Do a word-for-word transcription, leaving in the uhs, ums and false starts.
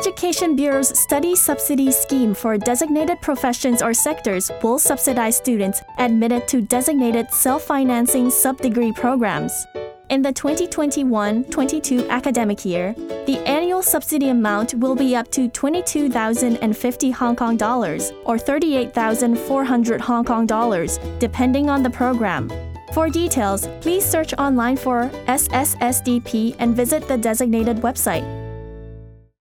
Education Bureau's study subsidy scheme for designated professions or sectors will subsidize students admitted to designated self-financing sub-degree programs. In the twenty twenty-one twenty-two academic year, the annual subsidy amount will be up to twenty-two thousand fifty Hong Kong dollars or thirty-eight thousand four hundred Hong Kong dollars, depending on the program. For details, please search online for S S S D P and visit the designated website.